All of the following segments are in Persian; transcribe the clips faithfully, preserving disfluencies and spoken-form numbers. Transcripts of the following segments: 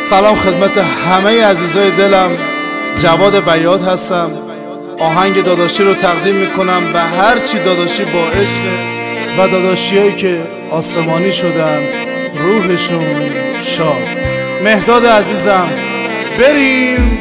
سلام خدمت همه عزیزای دلم. جواد بیاد هستم. آهنگ داداشی رو تقدیم میکنم به هرچی داداشی با عشق و داداشیایی که آسمانی شدن روحشون شاد. مهداد عزیزم بریم.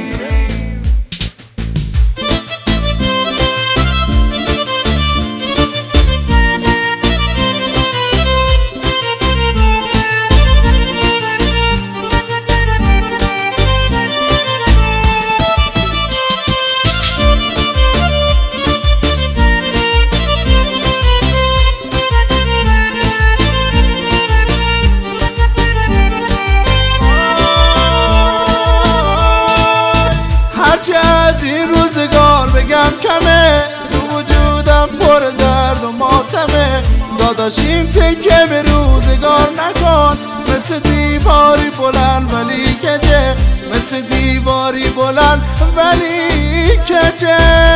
هرچی از این روزگار بگم کمه، تو وجودم پر درد و ماتمه. داداشیم تکه به روزگار نکن، مثل دیواری بلند ولی کجه، مثل دیواری بلند ولی کجه.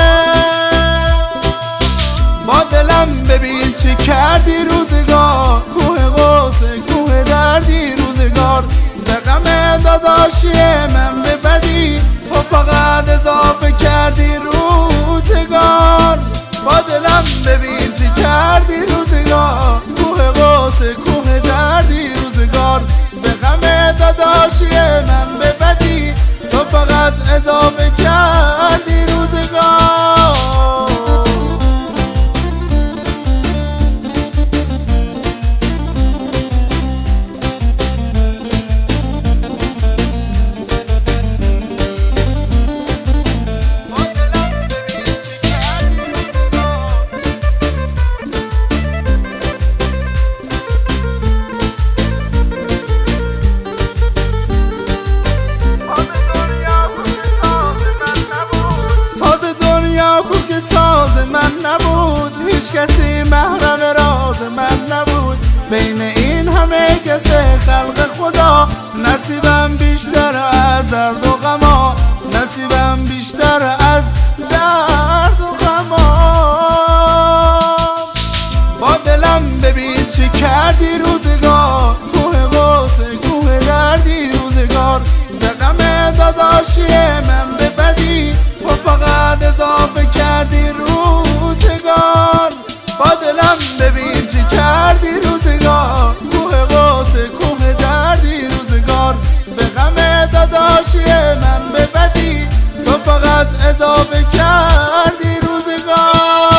با دلم ببین چه کردی روزگار، کوه غصه کوه دردی روزگار. به غم داداشی من به بدی، تو فقط اضافه کردی روزگار. با دلم ببین چی کردی روزگار، کوه غصه کوه دردی روزگار. به غم داداشی من به بدی، تو فقط اضافه کردی روزگار. ساز من نبود، هیچ کسی محرم راز من نبود. بین این همه کس خلق خدا، نصیبم بیشتر از درد و غما، نصیبم بیشتر از درد و غما. با دلم ببین چی کردی روزگار، کوه غصه کوه دردی روزگار. به غم داداشی من به بدی، تو فقط اضافه کردی روزگار. با دلم ببین چی کردی روزگار، کوه غصه کوه دردی روزگار. به غم داداشی من به بدی، تو فقط اضافه کردی روزگار.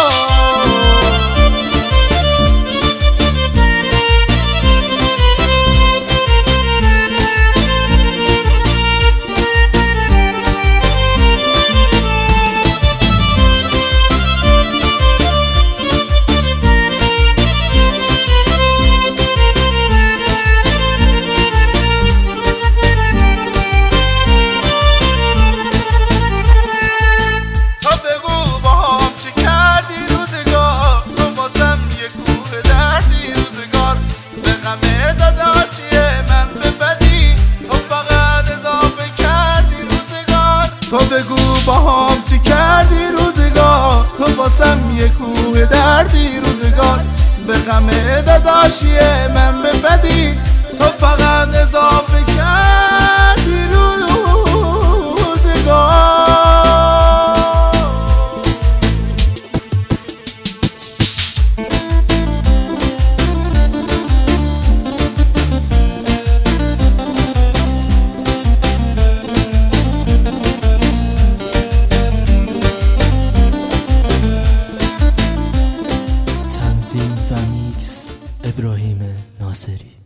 تو بگو با هم چی کردی روزگار، تو واسم یه کوه دردی روزگار. به غم داداشی من به بدی، تو فقط اضافه کردی روزگار. تنظیم و میکس ابراهیم ناصری.